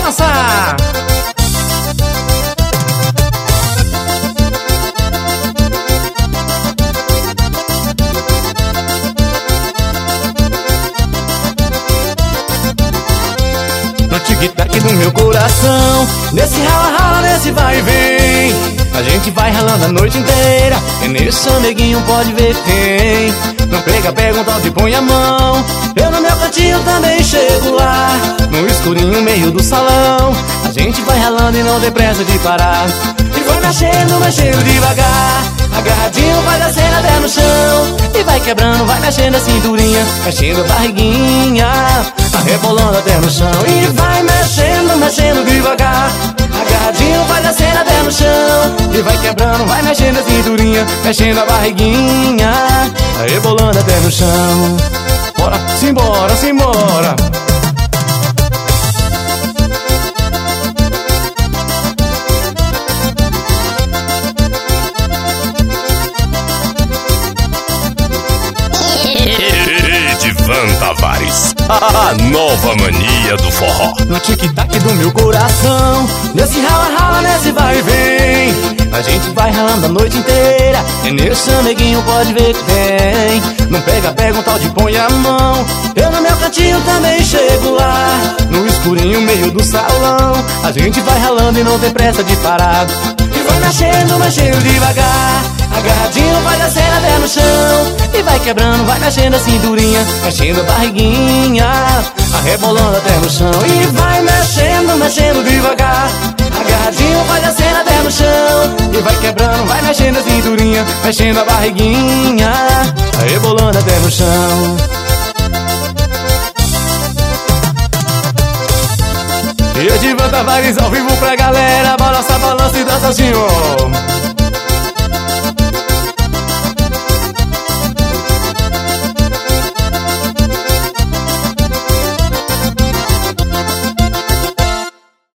balançar. No tic-tac do meu coração, nesse rala-rala, nesse vai e vem, a gente vai ralando a noite inteira. E nesse amiguinho pode ver que tem. Não pega um toque e põe a mão. Eu no meu cantinho também chego lá, no escurinho meio do salão. A gente vai ralando e não tem pressa de parar. E vai mexendo devagar, agarradinho vai descendo até no chão. E vai quebrando, vai mexendo a cinturinha, mexendo a barriguinha, tá rebolando até no chão. E vai mexendo devagar, agarradinho vai descendo até no chão. E vai quebrando, vai mexendo a cinturinha, mexendo a barriguinha, tá rebolando até no chão. Bora, simbora, simbora. Edivan Tavares, a nova mania do forró. No tic-tac do meu coração, nesse rala-rala, nesse vai e vem, a gente vai ralando a noite inteira. E nesse amiguinho pode ver que tem. Não pega um tal de põe a mão. Eu no meu cantinho também chego lá, no escurinho meio do salão. A gente vai ralando e não tem pressa de parar. E vai mexendo devagar, agarradinho vai descendo até no chão. E vai quebrando, vai mexendo a cinturinha, mexendo a barriguinha, arrebolando até no chão. E vai mexendo devagar, agarradinho vai descendo até no chão. E vai quebrando, vai mexendo a cinturinha, mexendo a barriguinha, arrebolando até no chão. E Edivan Tavares ao vivo pra galera, balança, balança e dança assim, ó.